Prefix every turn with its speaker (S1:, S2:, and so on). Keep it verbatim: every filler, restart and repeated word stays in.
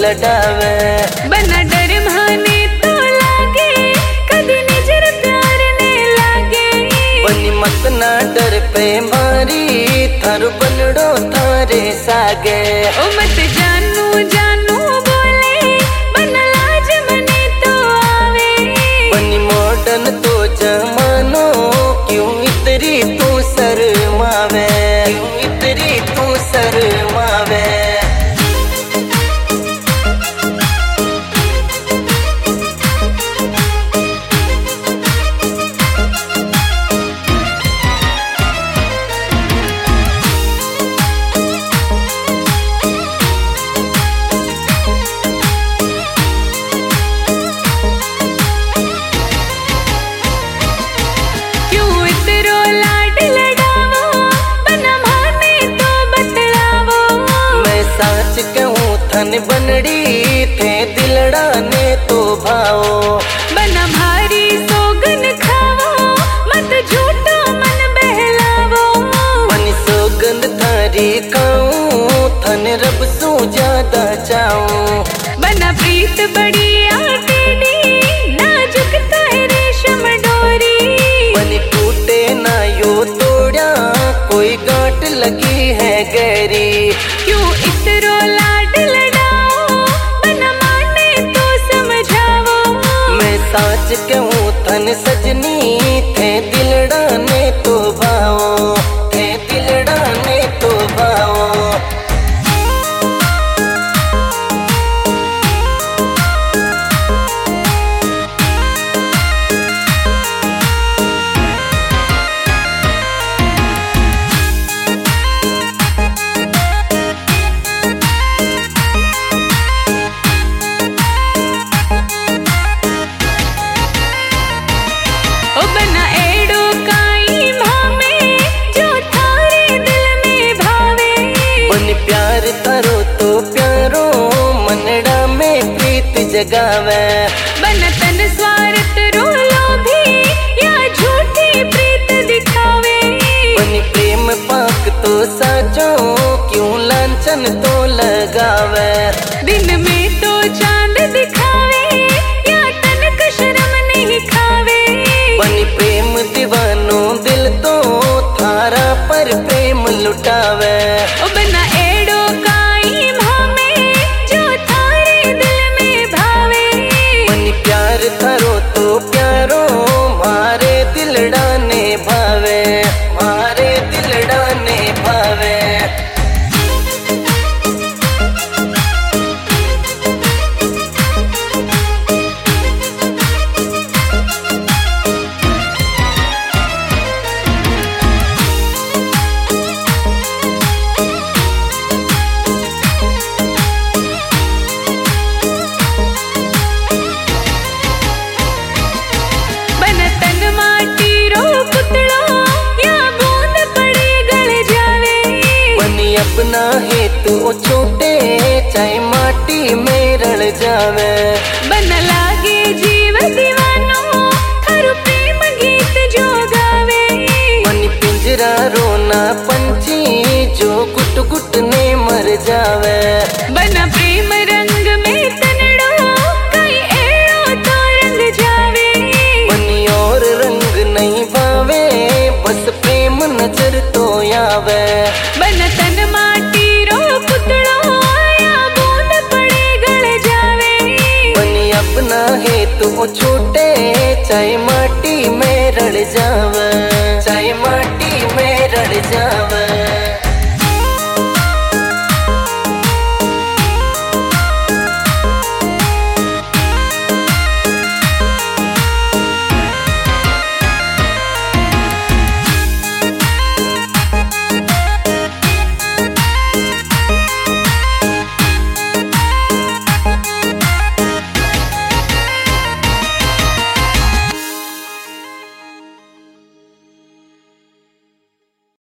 S1: लडावे।
S2: बना डर माने तो लागे कदी नजर प्यार ने लागे।
S1: बनी मत ना डर पे मारी थारू बनड़ो थारे सागे।
S2: ओ मत जानू जानू बोले बना लाज मने तो आवे।
S1: बनी मॉडर्न तो जमानो क्यों इतरी तू शर्मावे, क्यों इतरी तू शर्मावे। थन बनड़ी थे दिलड़ा ने तो भाओ।
S2: बना भारी सोगन खावो मत झूठो मन बहलावो।
S1: बनी सोगंद थारी खाऊं थन रब सू ज्यादा चाऊं।
S2: बना प्रीत बड़ी आटेडी नाजुक ताए रेशम डोरी।
S1: बनी टूटे ना यो तोड़ा कोई गांठ लगी है गहरी।
S2: क्यों इतरो लाड लड़ाओ बना माने तो समझाओ।
S1: मैं साच कहूँ थन सजनी थे दिलड़ा ने तो भाओ, थे दिलड़ा ने तो भाओ। प्यार तारो तो प्यारो मनड़ा में प्रीत जगावे।
S2: बना तन स्वार्थ रोलो भी या झूठी प्रीत दिखावे।
S1: बनी प्रेम पाक तो साचो क्यों लांछन तो लगावे।
S2: दिन में तो चांद दिखावे या तनक शर्म नहीं खावे।
S1: बनी प्रेम दीवानो दिल तो थारा पर प्रेम लुटावे।
S2: ओ बना एड़ो काई भामे जो थारे दिल में भावे।
S1: बनी प्यार थारो तो प्यारो मारे दिलड़ा ने भावे, मारे दिलड़ा ने भावे। अपना है तो छोटे चाहे माटी में रल जावे।
S2: बन लागे जीव दीवानो हर प्रेम गीत जो गावे।
S1: बनी पिंजरा रोना पंछी जो गुट गुट ने मर जावे।
S2: बना प्रेम रंग में तनड़ो कई एड़ो तो रंग जावे।
S1: बनी और रंग नहीं भावे बस प्रेम नजर तो आवे।
S2: बन तन माटी रो पुतड़ो या बूंद पड़े गल जावे।
S1: बनी अपना है तो छोटे चाहे